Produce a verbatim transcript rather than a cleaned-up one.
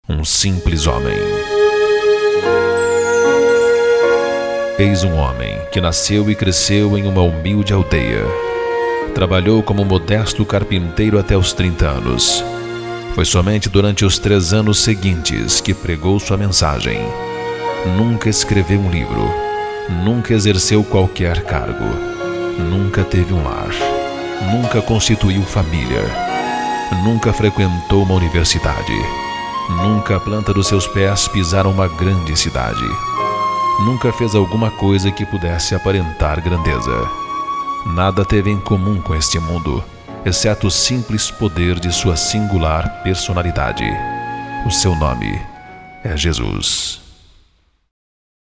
Um simples homem. Eis um homem que nasceu e cresceu em uma humilde aldeia. Trabalhou como modesto carpinteiro até os trinta anos. Foi somente durante os três anos seguintes que pregou sua mensagem. Nunca escreveu um livro. Nunca exerceu qualquer cargo. Nunca teve um lar. Nunca constituiu família. Nunca frequentou uma universidade. Nunca a planta dos seus pés pisaram uma grande cidade. Nunca fez alguma coisa que pudesse aparentar grandeza. Nada teve em comum com este mundo, exceto o simples poder de sua singular personalidade. O seu nome é Jesus.